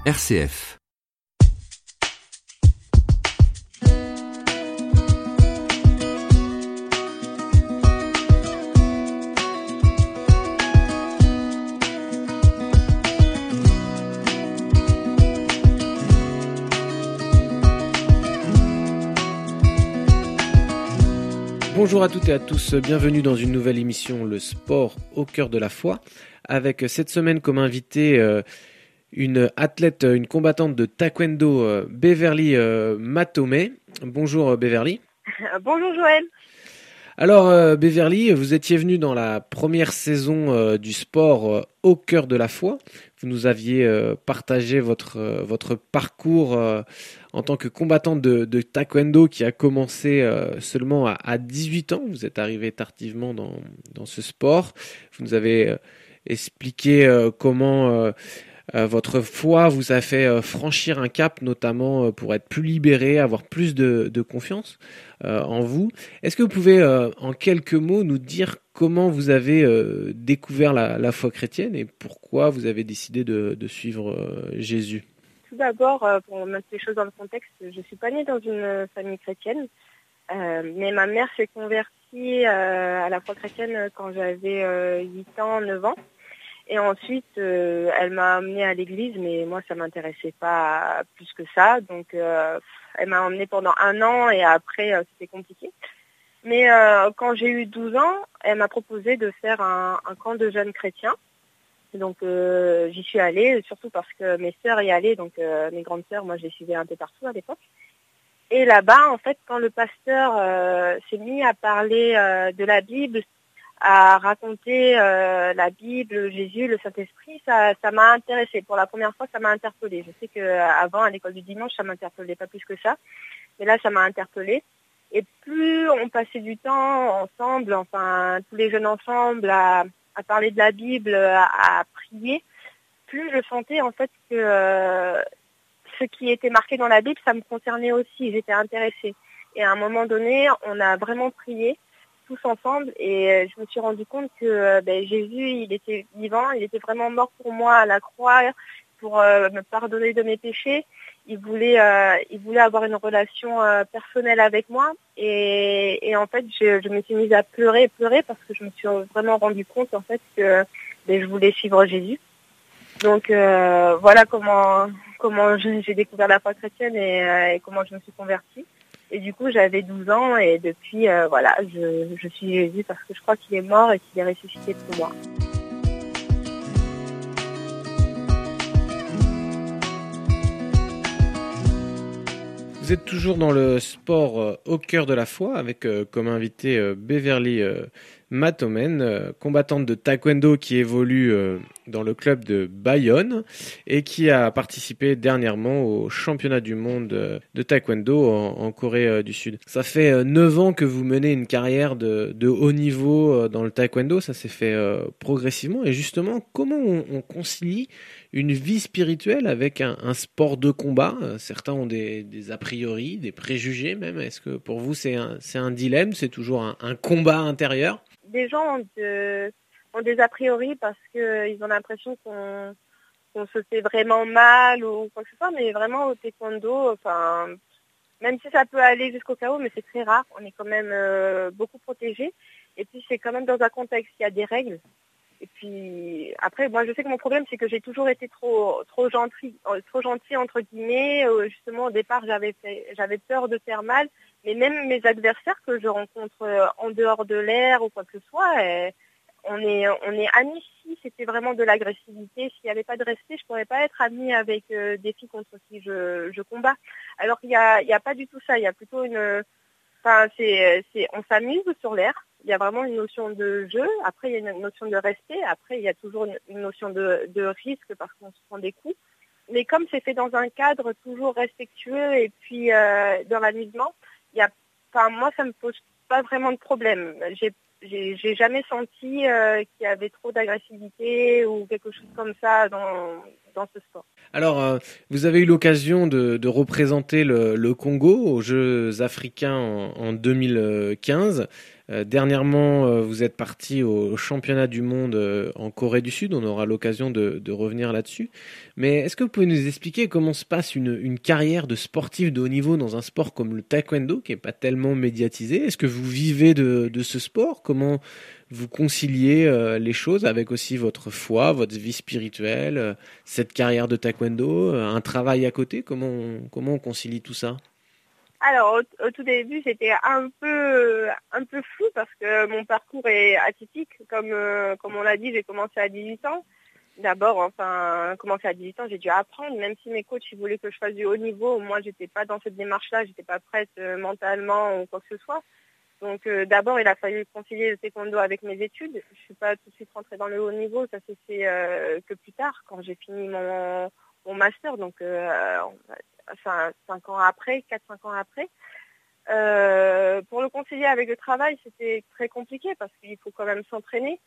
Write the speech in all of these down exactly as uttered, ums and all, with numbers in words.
R C F. Bonjour à toutes et à tous, bienvenue dans une nouvelle émission Le sport au cœur de la foi, avec cette semaine comme invité euh, une athlète, une combattante de taekwondo, euh, Beverly euh, Matomé. Bonjour euh, Beverly. Bonjour Joël. Alors euh, Beverly, vous étiez venue dans la première saison euh, du sport euh, au cœur de la foi. Vous nous aviez euh, partagé votre, euh, votre parcours euh, en tant que combattante de, de taekwondo qui a commencé euh, seulement à, à dix-huit ans. Vous êtes arrivée tardivement dans, dans ce sport. Vous nous avez euh, expliqué euh, comment euh, euh, votre foi vous a fait euh, franchir un cap, notamment euh, pour être plus libérée, avoir plus de, de confiance euh, en vous. Est-ce que vous pouvez euh, en quelques mots nous dire comment vous avez euh, découvert la, la foi chrétienne et pourquoi vous avez décidé de, de suivre euh, Jésus? Tout d'abord, euh, pour mettre les choses dans le contexte, je suis pas née dans une famille chrétienne, euh, mais ma mère s'est convertie euh, à la foi chrétienne quand j'avais euh, huit ans, neuf ans. Et ensuite, euh, elle m'a emmenée à l'église, mais moi, ça m'intéressait pas plus que ça. Donc, euh, elle m'a emmenée pendant un an et après, euh, c'était compliqué. Mais euh, quand j'ai eu douze ans, elle m'a proposé de faire un, un camp de jeunes chrétiens. Donc, euh, j'y suis allée, surtout parce que mes sœurs y allaient. Donc, euh, mes grandes sœurs, moi, je les suivais un peu partout à l'époque. Et là-bas, en fait, quand le pasteur euh, s'est mis à parler euh, de la Bible, à raconter euh, la Bible, Jésus, le Saint-Esprit, ça, ça m'a intéressée. Pour la première fois, ça m'a interpellée. Je sais qu'avant, à l'école du dimanche, ça m'interpellait pas plus que ça. Mais là, ça m'a interpellée. Et plus on passait du temps ensemble, enfin, tous les jeunes ensemble, à, à parler de la Bible, à, à prier, plus je sentais, en fait, que euh, ce qui était marqué dans la Bible, ça me concernait aussi. J'étais intéressée. Et à un moment donné, on a vraiment prié tous ensemble et je me suis rendu compte que ben, Jésus, il était vivant, il était vraiment mort pour moi à la croix pour euh, me pardonner de mes péchés. Il voulait, euh, il voulait avoir une relation euh, personnelle avec moi et, et en fait, je, je me suis mise à pleurer et pleurer parce que je me suis vraiment rendu compte en fait que ben, je voulais suivre Jésus. Donc euh, voilà comment comment j'ai découvert la foi chrétienne et, euh, et comment je me suis convertie. Et du coup, j'avais douze ans et depuis, euh, voilà, je, je suis Jésus parce que je crois qu'il est mort et qu'il est ressuscité pour moi. Vous êtes toujours dans le sport euh, au cœur de la foi avec euh, comme invité euh, Beverly euh, Matomé, euh, combattante de taekwondo qui évolue euh, dans le club de Bayonne et qui a participé dernièrement au championnat du monde euh, de taekwondo en, en Corée euh, du Sud. Ça fait euh, neuf ans que vous menez une carrière de, de haut niveau euh, dans le taekwondo, ça s'est fait euh, progressivement. Et justement, comment on, on concilie une vie spirituelle avec un, un sport de combat? euh, Certains ont des, des a priori, des préjugés même. Est-ce que pour vous c'est un, c'est un dilemme, c'est toujours un, un combat intérieur? Des gens ont, de, ont des a priori parce qu'ils ont l'impression qu'on, qu'on se fait vraiment mal ou quoi que ce soit, mais vraiment au taekwondo, enfin, même si ça peut aller jusqu'au chaos, mais c'est très rare, on est quand même euh, beaucoup protégé. Et puis c'est quand même dans un contexte, il y a des règles. Et puis après, moi je sais que mon problème c'est que j'ai toujours été trop trop gentil, trop gentil entre guillemets. Justement au départ j'avais fait, j'avais peur de faire mal, mais même mes adversaires que je rencontre en dehors de l'air ou quoi que ce soit, eh, on est on est amis. Si c'était vraiment de l'agressivité, s'il n'y avait pas de respect, je pourrais pas être amie avec euh, des filles contre qui je je combats. Alors qu'il y a il y a pas du tout ça. Il y a plutôt une Enfin, c'est, c'est, on s'amuse sur l'air. Il y a vraiment une notion de jeu. Après, il y a une notion de respect. Après, il y a toujours une, une notion de, de risque parce qu'on se prend des coups. Mais comme c'est fait dans un cadre toujours respectueux et puis euh, dans l'amusement, il y a, enfin, moi, ça me pose pas vraiment de problème. J'ai, j'ai, j'ai jamais senti euh, qu'il y avait trop d'agressivité ou quelque chose comme ça dans dans ce sport. Alors, euh, vous avez eu l'occasion de, de représenter le, le Congo aux Jeux africains en, en deux mille quinze. Euh, dernièrement, euh, vous êtes parti au championnat du monde euh, en Corée du Sud. On aura l'occasion de, de revenir là-dessus. Mais est-ce que vous pouvez nous expliquer comment se passe une, une carrière de sportif de haut niveau dans un sport comme le taekwondo, qui n'est pas tellement médiatisé? Est-ce que vous vivez de, de ce sport? Comment vous conciliez euh, les choses avec aussi votre foi, votre vie spirituelle, euh, cette carrière de taekwondo, euh, un travail à côté? Comment on, comment on concilie tout ça? Alors au, au tout début c'était un peu un peu flou parce que mon parcours est atypique. Comme euh, comme on l'a dit, j'ai commencé à dix-huit ans. D'abord, enfin, commencé à dix-huit ans, j'ai dû apprendre, même si mes coachs ils voulaient que je fasse du haut niveau. Moi, j'étais pas dans cette démarche-là, j'étais pas prête euh, mentalement ou quoi que ce soit. Donc euh, d'abord, il a fallu concilier le taekwondo avec mes études. Je suis pas tout de suite rentrée dans le haut niveau, ça s'est fait euh, que plus tard, quand j'ai fini mon, mon master, donc euh, enfin, cinq ans après, quatre cinq ans après. Euh, pour le concilier avec le travail, c'était très compliqué parce qu'il faut quand même s'entraîner.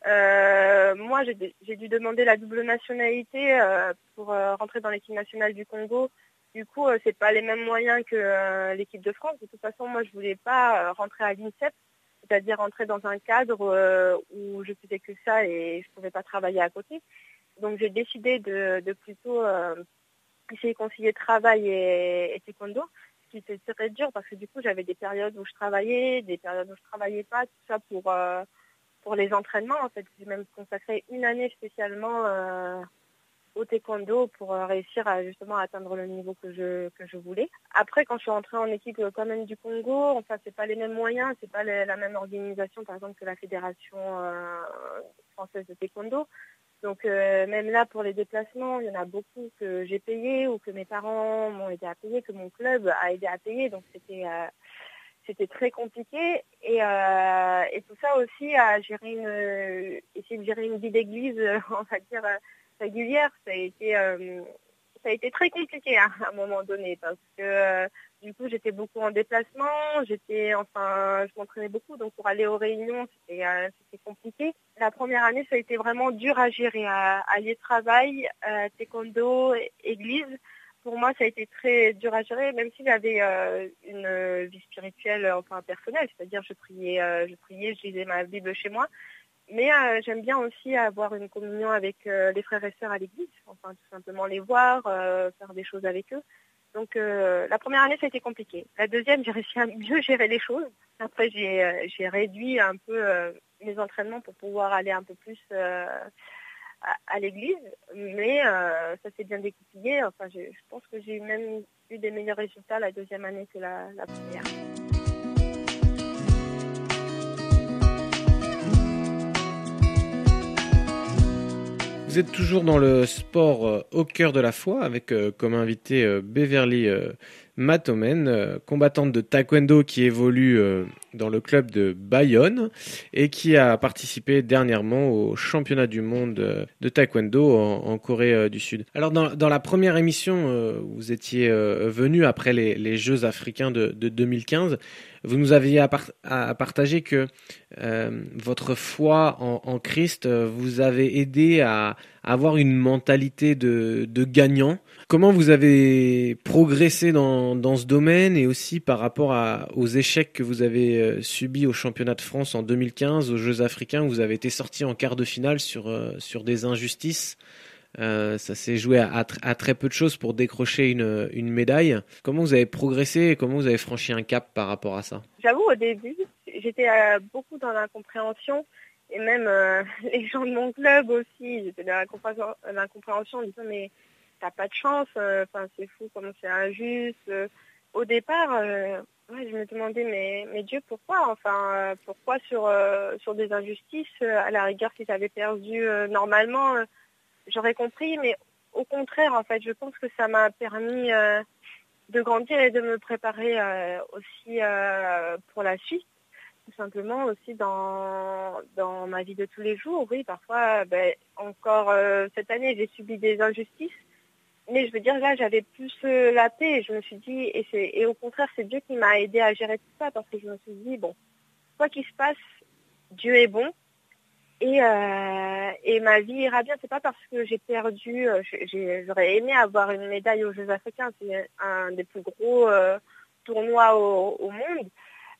Euh, moi, j'ai, j'ai dû demander la double nationalité euh, pour euh, rentrer dans l'équipe nationale du Congo. Du coup, euh, c'est pas les mêmes moyens que euh, l'équipe de France. De toute façon, moi, je voulais pas euh, rentrer à l'INSEP, c'est-à-dire rentrer dans un cadre euh, où je faisais que ça et je pouvais pas travailler à côté. Donc, j'ai décidé de, de plutôt euh, essayer de concilier travail et, et taekwondo, ce qui était très dur parce que du coup, j'avais des périodes où je travaillais, des périodes où je travaillais pas, tout ça pour euh, pour les entraînements. En fait, j'ai même consacré une année spécialement euh, au taekwondo pour euh, réussir à justement atteindre le niveau que je que je voulais. Après, quand je suis rentrée en équipe euh, quand même du Congo, enfin c'est pas les mêmes moyens, c'est pas les, la même organisation par exemple que la fédération euh, française de taekwondo. Donc euh, même là pour les déplacements, il y en a beaucoup que j'ai payé ou que mes parents m'ont aidé à payer, que mon club a aidé à payer. Donc c'était euh, c'était très compliqué et, euh, et tout ça aussi à gérer une essayer de gérer une vie d'église, on va dire régulière, ça a été euh, ça a été très compliqué hein, à un moment donné parce que euh, du coup j'étais beaucoup en déplacement, j'étais enfin je m'entraînais beaucoup donc pour aller aux réunions c'était euh, c'était compliqué. La première année ça a été vraiment dur à gérer, à allier travail, euh, taekwondo, église. Pour moi, ça a été très dur à gérer, même si j'avais euh, une vie spirituelle, enfin personnelle, c'est-à-dire je priais, euh, je priais, je lisais ma Bible chez moi. Mais euh, j'aime bien aussi avoir une communion avec euh, les frères et sœurs à l'église, enfin tout simplement les voir, euh, faire des choses avec eux. Donc euh, la première année, ça a été compliqué. La deuxième, j'ai réussi à mieux gérer les choses. Après, j'ai, euh, j'ai réduit un peu euh, mes entraînements pour pouvoir aller un peu plus euh, à, à l'église, mais euh, ça s'est bien découpillé. Enfin, je, je pense que j'ai même eu des meilleurs résultats la deuxième année que la, la première. Vous êtes toujours dans le sport euh, au cœur de la foi avec euh, comme invité euh, Beverly euh, Matomen, euh, combattante de taekwondo qui évolue euh, dans le club de Bayonne et qui a participé dernièrement au championnat du monde euh, de taekwondo en, en Corée euh, du Sud. Alors dans, dans la première émission, euh, vous étiez euh, venu après les, les Jeux africains de, de deux mille quinze. Vous nous aviez à, par- à partager que euh, votre foi en, en Christ euh, vous avait aidé à, à avoir une mentalité de, de gagnant. Comment vous avez progressé dans, dans ce domaine et aussi par rapport à, aux échecs que vous avez euh, subis au championnat de France en deux mille quinze, aux Jeux africains, où vous avez été sorti en quart de finale sur, euh, sur des injustices. Euh, ça s'est joué à, à, à très peu de choses pour décrocher une, une médaille. Comment vous avez progressé et comment vous avez franchi un cap par rapport à ça? J'avoue, au début, j'étais euh, beaucoup dans l'incompréhension et même euh, les gens de mon club aussi, j'étais dans l'incompréhension, l'incompréhension en disant mais t'as pas de chance, enfin euh, c'est fou, comment c'est injuste. Euh, au départ, euh, ouais, je me demandais mais, mais Dieu pourquoi, enfin euh, pourquoi sur euh, sur des injustices, euh, à la rigueur si t'avais perdu euh, normalement, euh, j'aurais compris, mais au contraire en fait, je pense que ça m'a permis euh, de grandir et de me préparer euh, aussi euh, pour la suite, tout simplement aussi dans dans ma vie de tous les jours. Oui, parfois, ben, encore euh, cette année, j'ai subi des injustices, mais je veux dire là, j'avais plus euh, la paix. Et je me suis dit, et c'est et au contraire, c'est Dieu qui m'a aidé à gérer tout ça parce que je me suis dit bon, quoi qu'il se passe, Dieu est bon. Et, euh, et ma vie ira bien. C'est pas parce que j'ai perdu. Euh, j'ai, j'aurais aimé avoir une médaille aux Jeux africains. C'est un des plus gros euh, tournois au, au monde.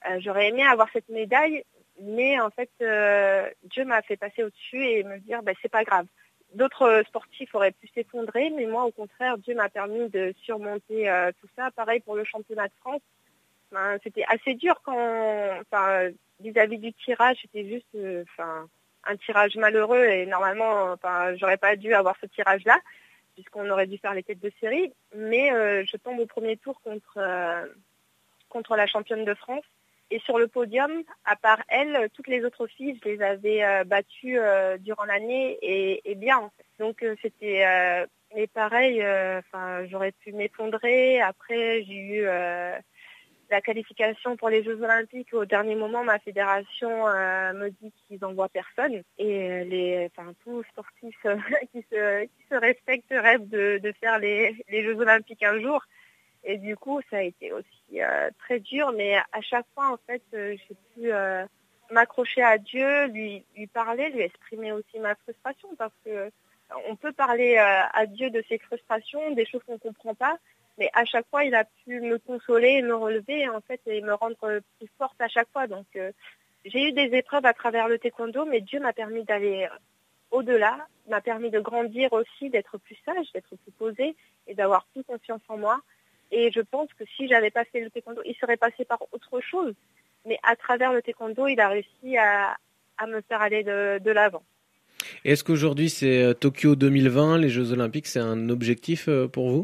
Euh, j'aurais aimé avoir cette médaille, mais en fait, euh, Dieu m'a fait passer au-dessus et me dire, bah, c'est pas grave. D'autres sportifs auraient pu s'effondrer, mais moi, au contraire, Dieu m'a permis de surmonter euh, tout ça. Pareil pour le championnat de France. Ben, c'était assez dur quand, enfin, vis-à-vis du tirage, c'était juste, euh, enfin, un tirage malheureux et normalement, enfin, j'aurais pas dû avoir ce tirage-là, puisqu'on aurait dû faire les têtes de série. Mais euh, je tombe au premier tour contre euh, contre la championne de France. Et sur le podium, à part elle, toutes les autres filles, je les avais euh, battues euh, durant l'année et, et bien. En fait. Donc euh, c'était, euh, mais pareil, enfin, euh, j'aurais pu m'effondrer. Après, j'ai eu euh, la qualification pour les Jeux Olympiques. Au dernier moment, ma fédération euh, me dit qu'ils n'envoient personne. Et euh, les, enfin, tous sportifs euh, qui, se, qui se respectent rêvent de, de faire les, les Jeux Olympiques un jour. Et du coup, ça a été aussi euh, très dur, mais à chaque fois, en fait, euh, j'ai pu euh, m'accrocher à Dieu, lui, lui parler, lui exprimer aussi ma frustration, parce que euh, on peut parler euh, à Dieu de ses frustrations, des choses qu'on ne comprend pas, mais à chaque fois, il a pu me consoler, me relever, en fait, et me rendre plus forte à chaque fois. Donc, euh, j'ai eu des épreuves à travers le taekwondo, mais Dieu m'a permis d'aller au-delà, m'a permis de grandir aussi, d'être plus sage, d'être plus posée et d'avoir plus confiance en moi. Et je pense que si j'avais pas fait le taekwondo, il serait passé par autre chose. Mais à travers le taekwondo, il a réussi à, à me faire aller de, de l'avant. Est-ce qu'aujourd'hui, c'est Tokyo deux mille vingt, les Jeux Olympiques, c'est un objectif pour vous ?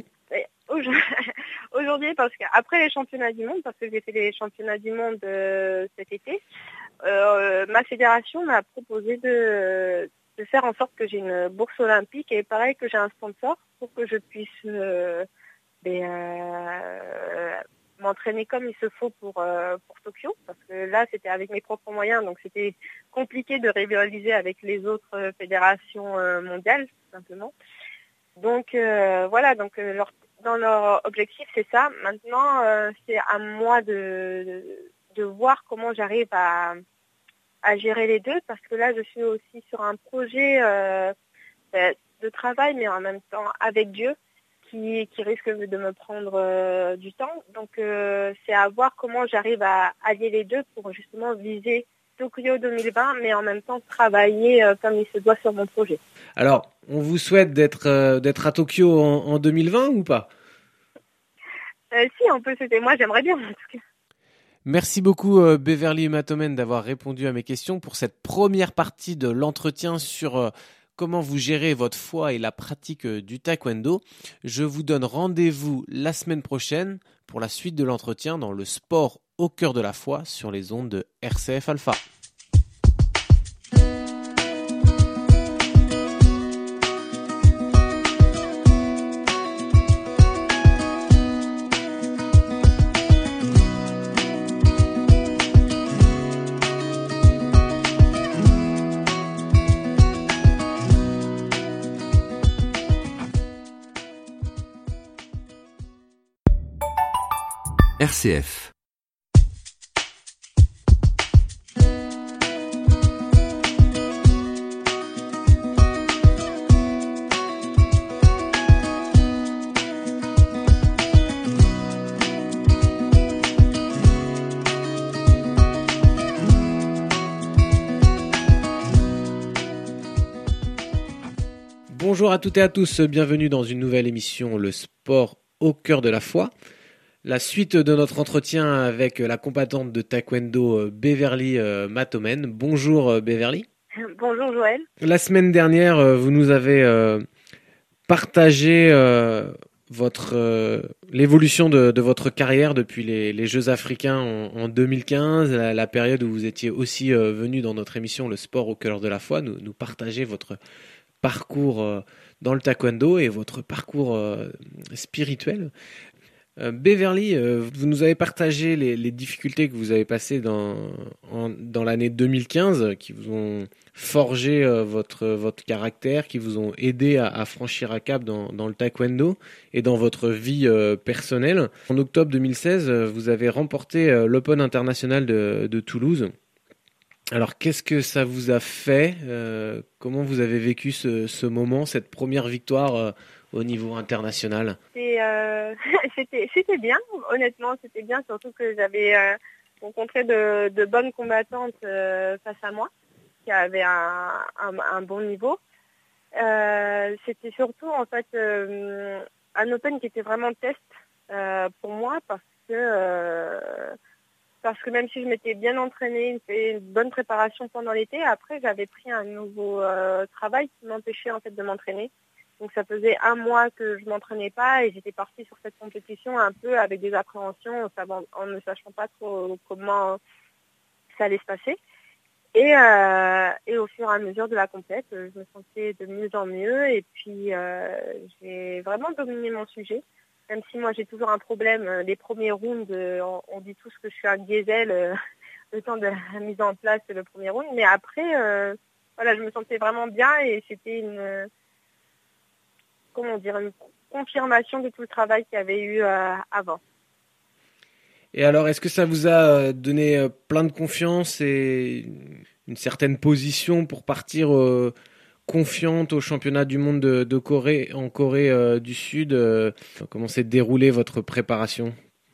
Aujourd'hui, parce qu'après les championnats du monde, parce que j'ai fait les championnats du monde euh, cet été, euh, ma fédération m'a proposé de, de faire en sorte que j'ai une bourse olympique et pareil que j'ai un sponsor pour que je puisse... Euh, Et, euh, m'entraîner comme il se faut pour, euh, pour Tokyo, parce que là c'était avec mes propres moyens, donc c'était compliqué de rivaliser avec les autres fédérations euh, mondiales, tout simplement. Donc euh, voilà, donc euh, leur, dans leur objectif c'est ça. Maintenant euh, c'est à moi de, de, de voir comment j'arrive à, à gérer les deux, parce que là je suis aussi sur un projet euh, de travail, mais en même temps avec Dieu, Qui, qui risque de me prendre euh, du temps. Donc euh, c'est à voir comment j'arrive à allier les deux pour justement viser Tokyo deux mille vingt, mais en même temps travailler euh, comme il se doit sur mon projet. Alors, on vous souhaite d'être euh, d'être à Tokyo en, en deux mille vingt ou pas ? euh, Si, on peut, c'était moi, j'aimerais bien en tout cas. Merci beaucoup euh, Beverly Matomen d'avoir répondu à mes questions pour cette première partie de l'entretien sur euh, comment vous gérez votre foi et la pratique du taekwondo. Je vous donne rendez-vous la semaine prochaine pour la suite de l'entretien dans le sport au cœur de la foi sur les ondes de R C F Alpha. R C F. Bonjour à toutes et à tous, bienvenue dans une nouvelle émission, le sport au cœur de la foi. La suite de notre entretien avec la combattante de taekwondo Beverly Matomen. Bonjour Beverly. Bonjour Joël. La semaine dernière, vous nous avez euh, partagé euh, votre, euh, l'évolution de, de votre carrière depuis les, les Jeux africains en, en deux mille quinze, la, la période où vous étiez aussi euh, venu dans notre émission Le sport au cœur de la foi, nous, nous partager votre parcours euh, dans le taekwondo et votre parcours euh, spirituel. Euh, Beverly, euh, vous nous avez partagé les, les difficultés que vous avez passées dans, en, dans l'année deux mille quinze, qui vous ont forgé euh, votre, votre caractère, qui vous ont aidé à, à franchir un cap dans, dans le taekwondo et dans votre vie euh, personnelle. En octobre deux mille seize, vous avez remporté euh, l'Open international de, de Toulouse. Alors, qu'est-ce que ça vous a fait euh, Comment vous avez vécu ce, ce moment, cette première victoire euh, au niveau international? Et, euh, c'était, c'était bien, honnêtement, c'était bien, surtout que j'avais, euh, rencontré de, de bonnes combattantes euh, face à moi, qui avaient un, un, un bon niveau. Euh, c'était surtout en fait euh, un Open qui était vraiment test euh, pour moi parce que euh, parce que même si je m'étais bien entraînée, fait une bonne préparation pendant l'été, après j'avais pris un nouveau euh, travail qui m'empêchait en fait de m'entraîner. Donc ça faisait un mois que je m'entraînais pas et j'étais partie sur cette compétition un peu avec des appréhensions, en ne sachant pas trop comment ça allait se passer. Et, euh, et au fur et à mesure de la compète, je me sentais de mieux en mieux et puis euh, j'ai vraiment dominé mon sujet. Même si moi j'ai toujours un problème, les premiers rounds, on, on dit tous que je suis un diesel euh, le temps de la mise en place le premier round, mais après, euh, voilà, je me sentais vraiment bien et c'était une, comment dire, une confirmation de tout le travail qu'il y avait eu euh, avant. Et alors, est-ce que ça vous a donné plein de confiance et une certaine position pour partir euh, confiante au championnat du monde de, de Corée, en Corée euh, du Sud euh, Comment s'est déroulée votre préparation?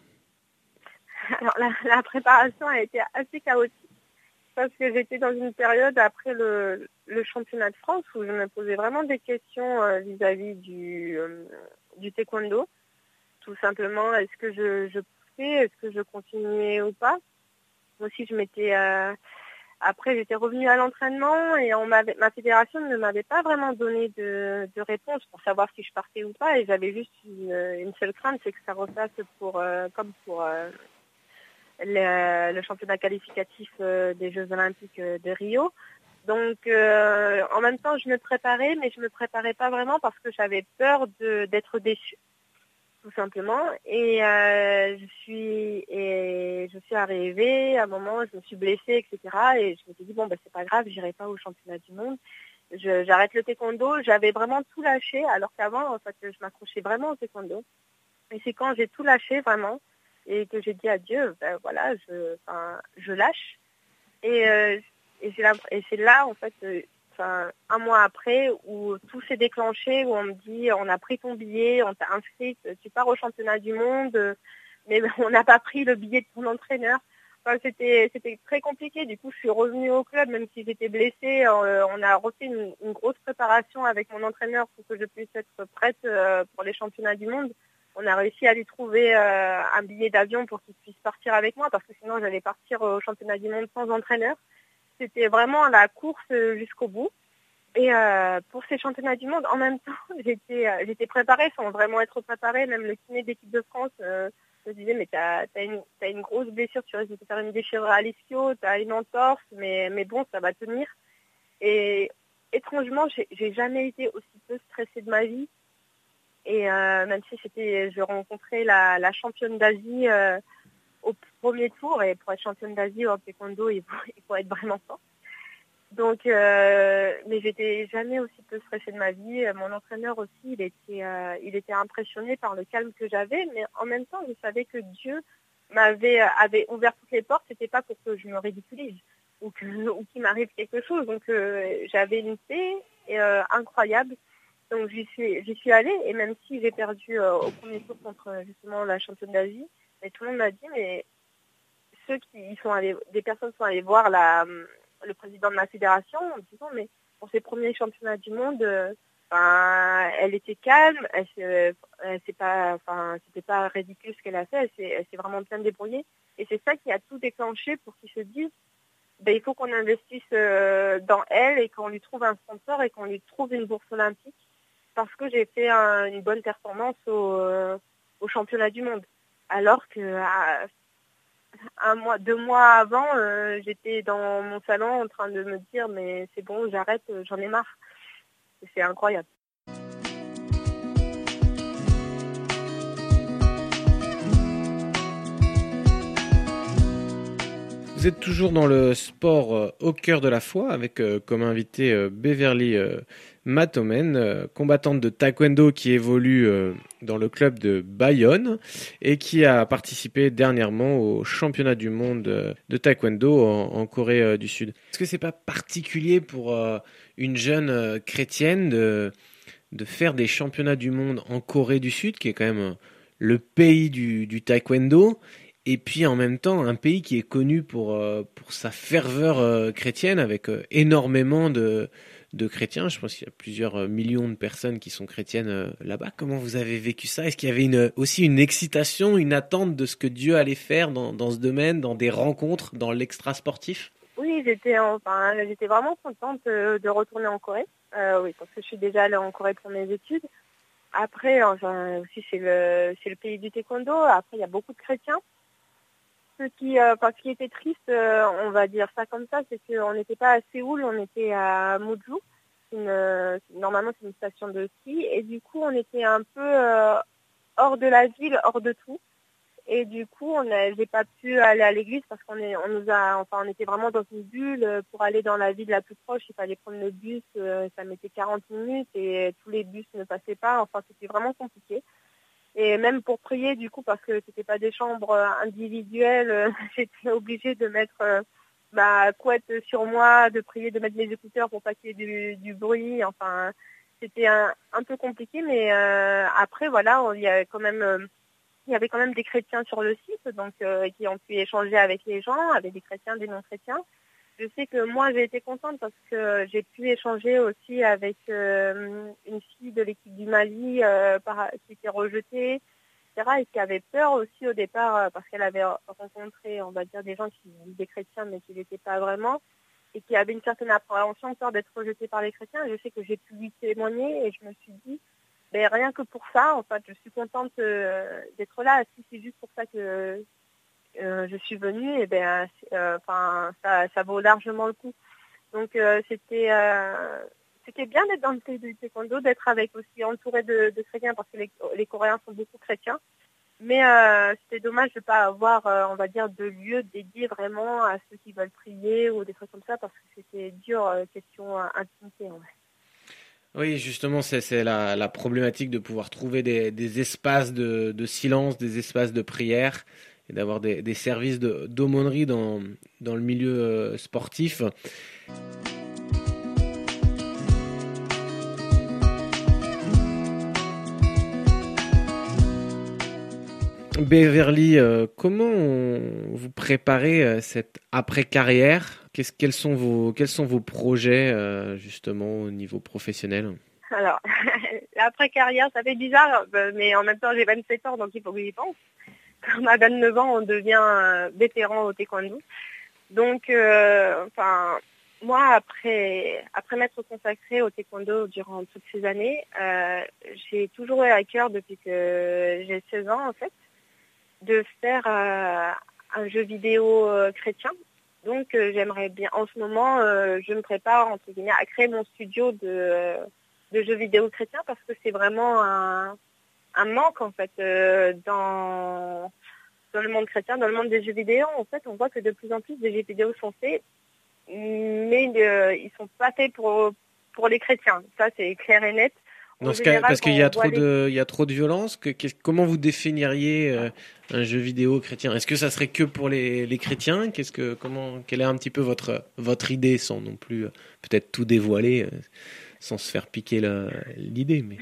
Alors, la, la préparation a été assez chaotique parce que j'étais dans une période après le, le championnat de France où je me posais vraiment des questions euh, vis-à-vis du, euh, du taekwondo. Tout simplement, est-ce que je, je poussais, est-ce que je continuais ou pas? Moi aussi, je m'étais... Euh, après, j'étais revenue à l'entraînement et on m'avait, ma fédération ne m'avait pas vraiment donné de, de réponse pour savoir si je partais ou pas. Et j'avais juste une, une seule crainte, c'est que ça refasse pour, euh, comme pour euh, le, le championnat qualificatif euh, des Jeux Olympiques euh, de Rio. Donc, euh, en même temps, je me préparais, mais je me préparais pas vraiment parce que j'avais peur de, d'être déçue, tout simplement. Et euh, je suis et je suis arrivée à un moment, je me suis blessée, et cetera. Et je me suis dit bon ben c'est pas grave, j'irai pas au championnat du monde. Je, j'arrête le taekwondo. J'avais vraiment tout lâché, alors qu'avant en fait je m'accrochais vraiment au taekwondo. Et c'est quand j'ai tout lâché vraiment et que j'ai dit adieu, ben voilà, je, enfin, je lâche. Et, euh, et, c'est là, et c'est là en fait. Euh, Enfin, un mois après, où tout s'est déclenché, où on me dit, on a pris ton billet, on t'a inscrit, tu pars au championnat du monde, mais on n'a pas pris le billet de ton entraîneur. Enfin, c'était, c'était très compliqué. Du coup, je suis revenue au club, même si j'étais blessée. Euh, on a refait une, une grosse préparation avec mon entraîneur pour que je puisse être prête euh, pour les championnats du monde. On a réussi à lui trouver euh, un billet d'avion pour qu'il puisse partir avec moi, parce que sinon, j'allais partir au championnat du monde sans entraîneur. C'était vraiment la course jusqu'au bout. Et euh, pour ces championnats du monde, en même temps, j'étais, euh, j'étais préparée sans vraiment être préparée. Même le kiné d'équipe de France euh, me disait, mais t'as, t'as, une, t'as une grosse blessure, tu risques de faire une déchirure à l'ischio, t'as une entorse, mais, mais bon, ça va tenir. Et étrangement, j'ai, j'ai jamais été aussi peu stressée de ma vie. Et euh, même si c'était, je rencontrais la, la championne d'Asie euh, au premier tour, et pour être championne d'Asie au taekwondo, il faut, il faut être vraiment fort. Donc, euh, mais j'étais jamais aussi peu stressée de ma vie. Mon entraîneur aussi, il était, euh, il était impressionné par le calme que j'avais, mais en même temps, je savais que Dieu m'avait avait ouvert toutes les portes. C'était pas pour que je me ridiculise ou que ou qu'il m'arrive quelque chose. Donc, euh, j'avais une paix euh, incroyable. Donc, j'y suis, j'y suis allée, et même si j'ai perdu euh, au premier tour contre justement la championne d'Asie, mais tout le monde m'a dit, mais ceux qui sont allés, des personnes sont allées voir la le président de ma fédération en me disant mais pour ses premiers championnats du monde, euh, enfin, elle était calme, elle s'est, elle s'est pas, enfin, c'était pas ridicule ce qu'elle a fait, elle s'est, elle s'est vraiment bien débrouillée. Et c'est ça qui a tout déclenché pour qu'ils se disent, ben, il faut qu'on investisse euh, dans elle et qu'on lui trouve un sponsor et qu'on lui trouve une bourse olympique parce que j'ai fait un, une bonne performance au, euh, au championnat du monde. Alors que à, un mois, deux mois avant, euh, j'étais dans mon salon en train de me dire mais c'est bon, j'arrête, j'en ai marre. C'est incroyable. Vous êtes toujours dans le sport euh, au cœur de la foi avec euh, comme invité euh, Beverly euh, Matomen, euh, combattante de taekwondo qui évolue euh, dans le club de Bayonne et qui a participé dernièrement au championnat du monde euh, de taekwondo en, en Corée euh, du Sud. Est-ce que c'est pas particulier pour euh, une jeune euh, chrétienne de, de faire des championnats du monde en Corée du Sud, qui est quand même euh, le pays du, du taekwondo, et puis en même temps un pays qui est connu pour, euh, pour sa ferveur euh, chrétienne, avec euh, énormément de, de chrétiens. Je pense qu'il y a plusieurs euh, millions de personnes qui sont chrétiennes euh, là-bas. Comment vous avez vécu ça? Est-ce qu'il y avait une, aussi une excitation, une attente de ce que Dieu allait faire dans, dans ce domaine, dans des rencontres, dans l'extra-sportif? Oui, j'étais enfin, j'étais vraiment contente euh, de retourner en Corée. Euh, oui, parce que je suis déjà allée en Corée pour mes études. Après, enfin, aussi c'est le c'est le pays du taekwondo. Après, il y a beaucoup de chrétiens. Ce qui, euh, enfin, ce qui était triste, euh, on va dire ça comme ça, c'est qu'on n'était pas à Séoul, on était à Muju. Une, euh, normalement, c'est une station de ski, et du coup, on était un peu euh, hors de la ville, hors de tout. Et du coup, on a, j'ai pas pu aller à l'église parce qu'on est, on nous a, enfin, on était vraiment dans une bulle. Pour aller dans la ville la plus proche, il fallait prendre le bus, euh, ça mettait quarante minutes et tous les bus ne passaient pas. Enfin, c'était vraiment compliqué. Et même pour prier, du coup, parce que c'était pas des chambres individuelles, euh, j'étais obligée de mettre euh, ma couette sur moi, de prier, de mettre mes écouteurs pour pas qu'il y ait du, du bruit. Enfin, c'était un, un peu compliqué, mais euh, après, voilà, il y a quand même. Euh, Il y avait quand même des chrétiens sur le site, donc euh, qui ont pu échanger avec les gens, avec des chrétiens, des non-chrétiens. Je sais que moi, j'ai été contente parce que j'ai pu échanger aussi avec euh, une fille de l'équipe du Mali euh, par, qui était rejetée, et cetera, et qui avait peur aussi au départ euh, parce qu'elle avait rencontré, on va dire, des gens qui étaient chrétiens mais qui n'étaient pas vraiment, et qui avaient une certaine appréhension, peur d'être rejetée par les chrétiens. Je sais que j'ai pu lui témoigner et je me suis dit, ben, rien que pour ça, en fait, je suis contente euh, d'être là. Si c'est juste pour ça que euh, je suis venue, et ben, euh, enfin, ça, ça vaut largement le coup. Donc, euh, c'était, euh, c'était bien d'être dans le pays du taekwondo, d'être avec aussi entouré de, de chrétiens, parce que les, les Coréens sont beaucoup chrétiens. Mais euh, c'était dommage de ne pas avoir, euh, on va dire, de lieu dédié vraiment à ceux qui veulent prier ou des trucs comme ça, parce que c'était dur, euh, question euh, intimité. Ouais. Oui, justement, c'est, c'est la, la problématique de pouvoir trouver des, des espaces de, de silence, des espaces de prière et d'avoir des, des services de, d'aumônerie dans, dans le milieu euh, sportif. Beverly, euh, comment on- vous préparez euh, cette après-carrière? Qu'est-ce, quels sont vos, quels sont vos projets euh, justement au niveau professionnel? Alors, l'après-carrière, ça fait bizarre, mais en même temps, j'ai vingt-sept ans, donc il faut que j'y pense. Quand on a vingt-neuf ans, on devient euh, vétéran au taekwondo. Donc, euh, enfin, moi, après, après m'être consacrée au taekwondo durant toutes ces années, euh, j'ai toujours eu à cœur, depuis que j'ai seize ans, en fait, de faire euh, un jeu vidéo euh, chrétien. Donc, euh, j'aimerais bien, en ce moment, euh, je me prépare, entre guillemets, à créer mon studio de, euh, de jeux vidéo chrétiens, parce que c'est vraiment un, un manque, en fait, euh, dans, dans le monde chrétien, dans le monde des jeux vidéo. En fait, on voit que de plus en plus des jeux vidéo sont faits, mais euh, ils sont pas faits pour, pour les chrétiens. Ça, c'est clair et net. En Dans ce cas, général, parce quand qu'il y on a voit trop les... de, il y a trop de violence. Que, qu'est- comment vous définiriez euh, un jeu vidéo chrétien? Est-ce que ça serait que pour les, les chrétiens? Qu'est-ce que, comment, quelle est un petit peu votre, votre idée, sans non plus euh, peut-être tout dévoiler, euh, sans se faire piquer la- l'idée, mais.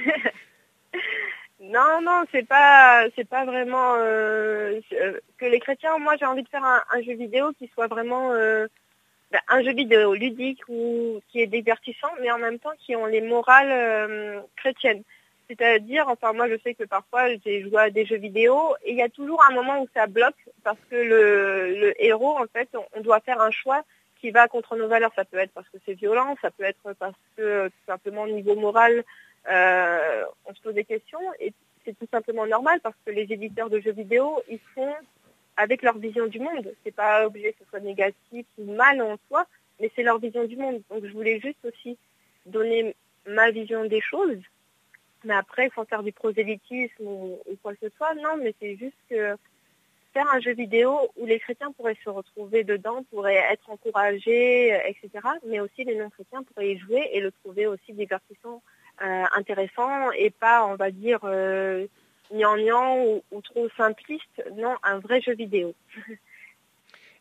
Non, non, c'est pas, c'est pas vraiment euh, euh, que les chrétiens. Moi, j'ai envie de faire un, un jeu vidéo qui soit vraiment euh, ben, un jeu vidéo ludique ou qui est divertissant, mais en même temps qui ont les morales euh, chrétiennes. C'est-à-dire, enfin, moi, je sais que parfois j'ai joué à des jeux vidéo et il y a toujours un moment où ça bloque parce que le, le héros, en fait, on, on doit faire un choix qui va contre nos valeurs. Ça peut être parce que c'est violent, ça peut être parce que tout simplement au niveau moral, euh, on se pose des questions, et c'est tout simplement normal parce que les éditeurs de jeux vidéo, ils font avec leur vision du monde. C'est pas obligé que ce soit négatif ou mal en soi, mais c'est leur vision du monde. Donc je voulais juste aussi donner ma vision des choses, mais après, sans faire du prosélytisme ou, ou quoi que ce soit, non, mais c'est juste que faire un jeu vidéo où les chrétiens pourraient se retrouver dedans, pourraient être encouragés, et cetera, mais aussi les non-chrétiens pourraient y jouer et le trouver aussi divertissant, euh, intéressant, et pas, on va dire, euh, gnangnan ou, ou trop simpliste. Non, un vrai jeu vidéo.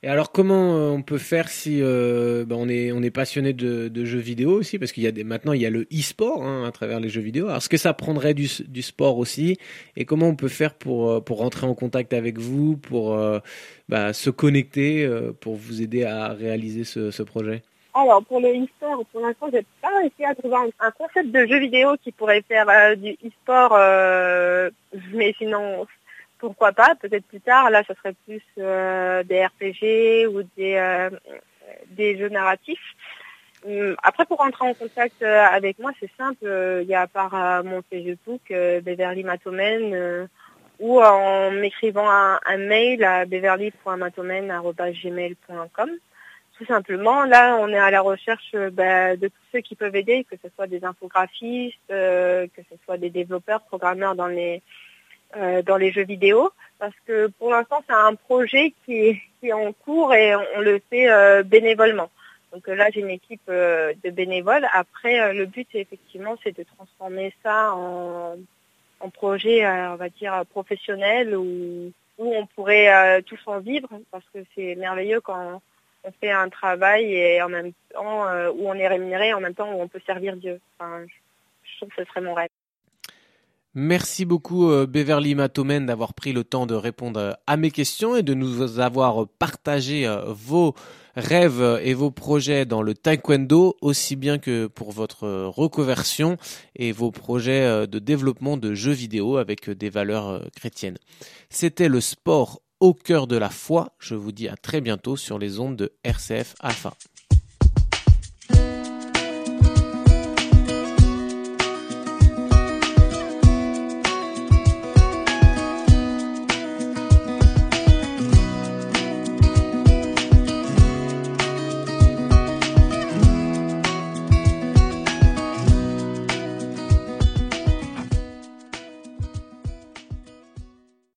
Et alors, comment euh, on peut faire si euh, ben, on est on est passionné de, de jeux vidéo aussi, parce qu'il y a des, maintenant il y a le e-sport hein, à travers les jeux vidéo. Alors, est-ce que ça prendrait du, du sport aussi? Et comment on peut faire pour euh, pour rentrer en contact avec vous, pour euh, bah, se connecter, euh, pour vous aider à réaliser ce, ce projet? Alors, pour le e-sport, pour l'instant, j'ai pas réussi à trouver un, un concept de jeu vidéo qui pourrait faire euh, du e-sport, euh, mais sinon, pourquoi pas, peut-être plus tard. Là, ce serait plus euh, des R P G ou des, euh, des jeux narratifs. Hum, Après, pour rentrer en contact euh, avec moi, c'est simple. euh, Il y a par euh, mon Facebook, euh, Beverly Matomen, euh, ou en m'écrivant un, un mail à beverly point matomen arobase gmail point com. Tout simplement, là, on est à la recherche euh, bah, de tous ceux qui peuvent aider, que ce soit des infographistes, euh, que ce soit des développeurs, programmeurs dans les euh, dans les jeux vidéo, parce que pour l'instant, c'est un projet qui est, qui est en cours et on, on le fait euh, bénévolement. Donc euh, là, j'ai une équipe euh, de bénévoles. Après, euh, le but, c'est effectivement, c'est de transformer ça en, en projet, euh, on va dire, professionnel où, où on pourrait euh, tous en vivre, parce que c'est merveilleux quand on fait un travail et en même temps euh, où on est rémunéré, en même temps où on peut servir Dieu. Enfin, je, je trouve que ce serait mon rêve. Merci beaucoup euh, Beverly Matomen d'avoir pris le temps de répondre euh, à mes questions et de nous avoir partagé euh, vos rêves et vos projets dans le taekwondo, aussi bien que pour votre euh, reconversion et vos projets euh, de développement de jeux vidéo avec euh, des valeurs euh, chrétiennes. C'était le sport au cœur de la foi. Je vous dis à très bientôt sur les ondes de R C F Alpha.